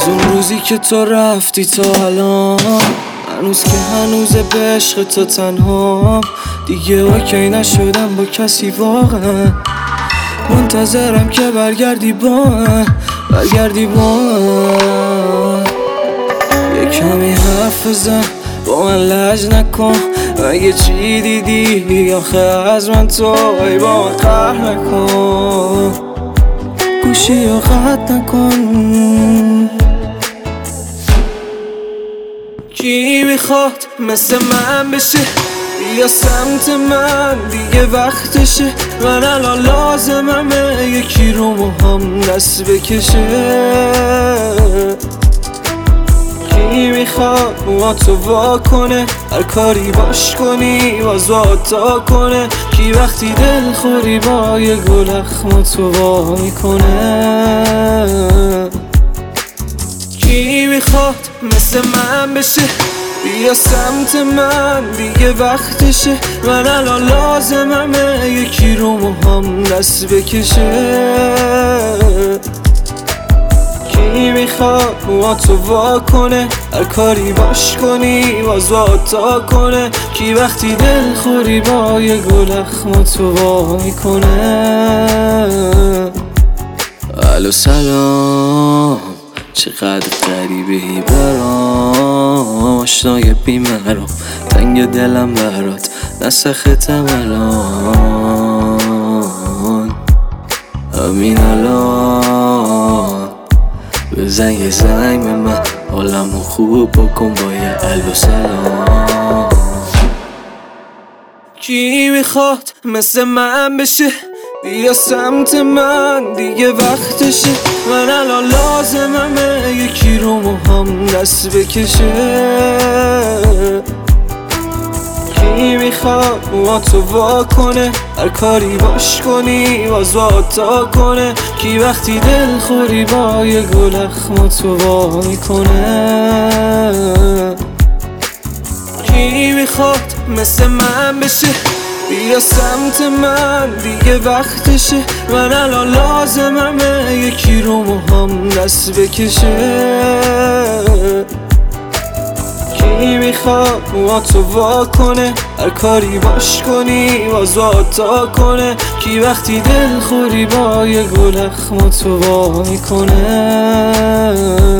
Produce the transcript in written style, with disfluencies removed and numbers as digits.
اون روزی که تو رفتی تا الان هنوز که هنوزه به عشق تو تنها دیگه اوکی نشدم با کسی واقعا منتظرم که برگردی با من یه کمی حرف بزن با من لج نکن اگه چی دیدی آخه از من توی با من قهر نکن گوشی رو قطع نکن کی میخواد مثل من بشه بیا سمت من دیگه وقتشه من الان لازممه یکی رو هم دست بکشه کی میخواد با تو وا کنه هر کاری باش کنی باز تا کنه کی وقتی دل خوری با یه گل اخم تو وا میکنه کی میخواد مثل من بشه بیا سمت من دیگه وقتشه من الان لازممه یکی رو هم دست بکشه کی میخواد با تو وا کنه هر کاری باش کنی باز تا کنه کی وقتی دل خوری با یه گل اخم تو وا میکنه الو سلام چقدر غریبهی برام آشنای بیمرام تنگ دلم برات نسختم الان همین الان بزن یه زنگ به من حالمو خوب بکن با یه الو سلام کی میخواد مثل من بشه بیا سمت من دیگه وقتشه من الان لازممه یکی رو هم دست بکشه کی میخواد با تو وا کنه هر کاری باش کنی باز تا کنه کی وقتی دل خوری با یه گل اخم تو وا میکنه کی میخواد مثل من بشه بیا سمت من دیگه وقتشه من الان لازممه یکی رو هم دست بکشه کی میخواد با تو وا کنه هر کاری باش کنی باز تا کنه کی وقتی دل خوری با یه گل اخم تو وا میکنه